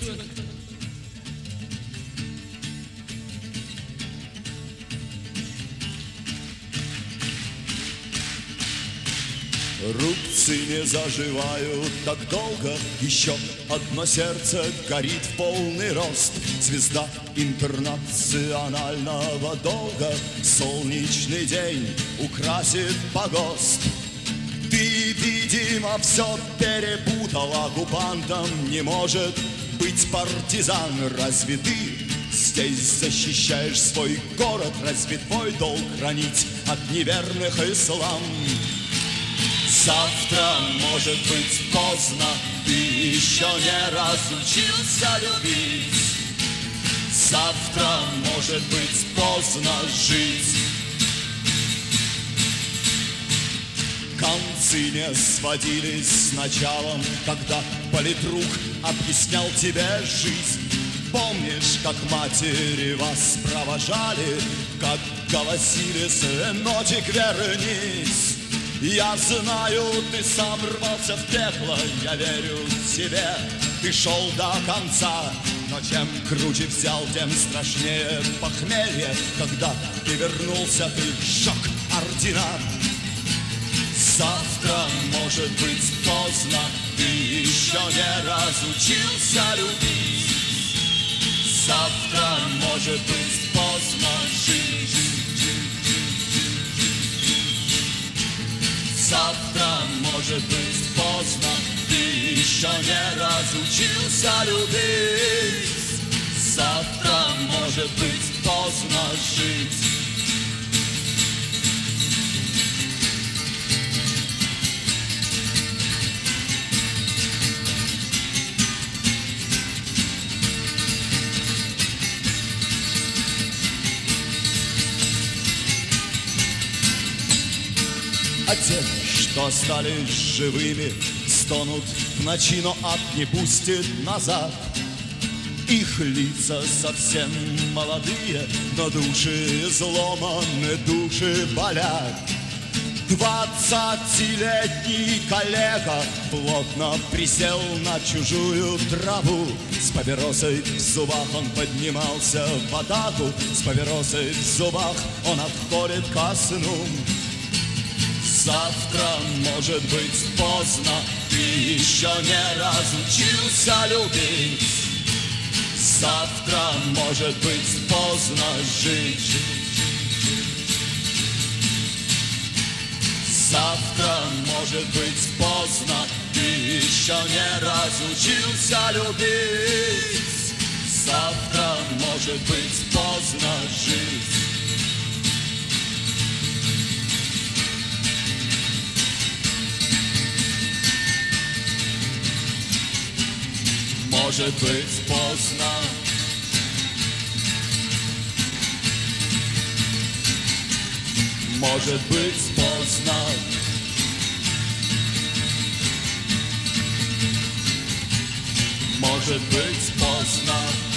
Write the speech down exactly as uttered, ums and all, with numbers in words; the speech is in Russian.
Рубцы не заживают так долго, еще одно сердце горит в полный рост. Звезда интернационального долга солнечный день украсит погост. Ты, видимо, все перепутал, оккупантом не может быть партизан. Разве ты здесь защищаешь свой город? Разве твой долг хранить от неверных ислам? Завтра может быть поздно, ты еще не разучился любить. Завтра может быть поздно жить. Концы не сводились с началом, когда политрук объяснял тебе жизнь. Помнишь, как матери вас провожали, как голосили: сыночек, вернись. Я знаю, ты сам рвался в пекло, я верю тебе, ты шел до конца. Но чем круче взял, тем страшнее похмелье. Когда ты вернулся, ты сжег ордена. Завтра может быть поздно, ты еще не разучился любить. Завтра может быть поздно жить. Завтра может быть поздно, ты еще не разучился любить. Завтра может быть поздно жить. А те, что остались живыми, стонут в ночи, но ад не пустит назад. Их лица совсем молодые, но души изломаны, души болят. Двадцатилетний коллега плотно присел на чужую траву. С папиросой в зубах он поднимался в атаку. С папиросой в зубах он отходит ко сну. Завтра может быть поздно, ты еще не разучился любить. Завтра может быть поздно жить. Завтра может быть поздно, ты еще не разучился любить. Завтра может быть поздно жить. Может быть поздно. Может быть поздно. Может быть поздно.